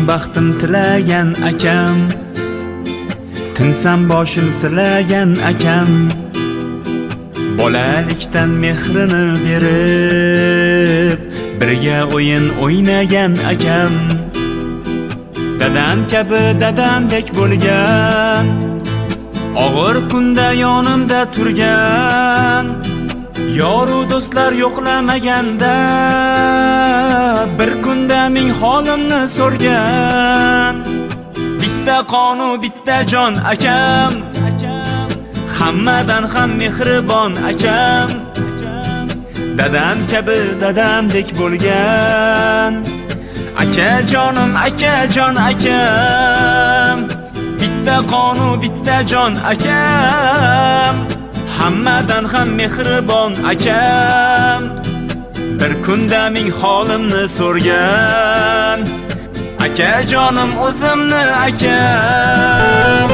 baxtim tilagan akam, tinsam boshim silagan akam, bolalikdan mehrini berib birga o'yin o'ynagan akam, dadam kabi dadamdek bo'lgan, og'ir kunda yonimda turgan, yoru do'stlar yo'qlamaganda bir kunda ming holimni so'rgan. Bitta qonu bitta jon akam, hammadan ham mehribon akam, dadam kabi dadamdek bo'lgan, akajonim akajon akam. Bitta qonu bitta jon akam, hammadan ham mehribon akam, bir kunda ming holimni so'rgan, akajonim o'zimni akam.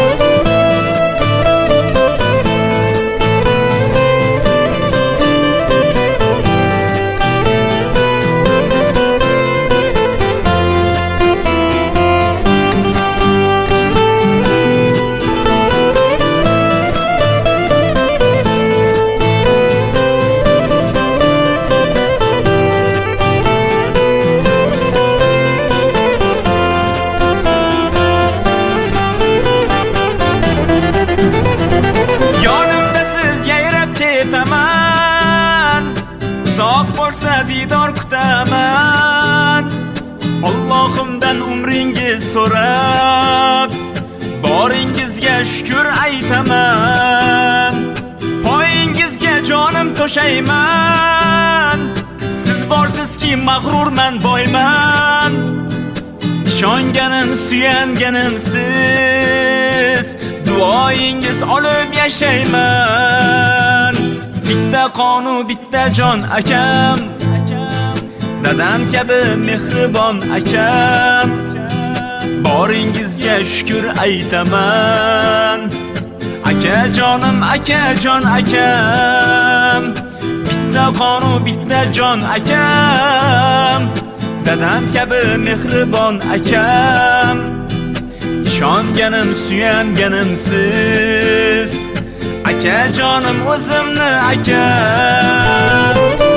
Uzoq bo'lsa didor kutaman, Allohimdan umringiz so'rab, boringizga shukr aytaman. Poyingizga jonim to'shayman, siz borsizki mag'rurman boyman. Ishonganim suyanganim siz, duoyingiz olib yashayman. Bitta qonu bitta jon akam, dadam kabi mehribon akam, boringizga shukr aytaman. Akajonim akajon akam, bitta qonu bitta jon akam, dadam kabi mehribon akam. Ishonganim suyanganim siz, akajonim o'zimni akam.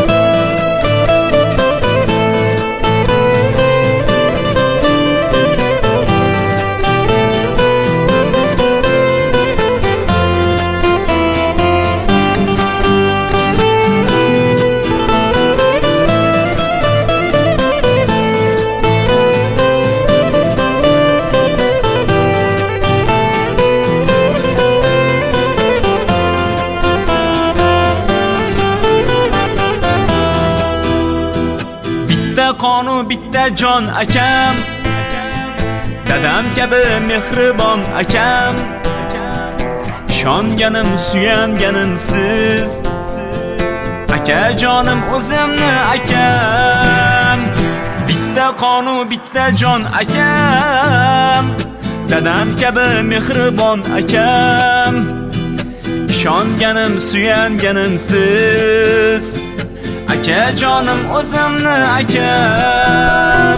Bitta qonu bitta jon akam, dadam kabi mehribon akam, ishonganim suyanganim siz, akajonim o'zimni akam. Bitta qonu bitta jon akam, dadam kabi mehribon akam, ishonganim suyanganim siz, akajonim o'zimni akam.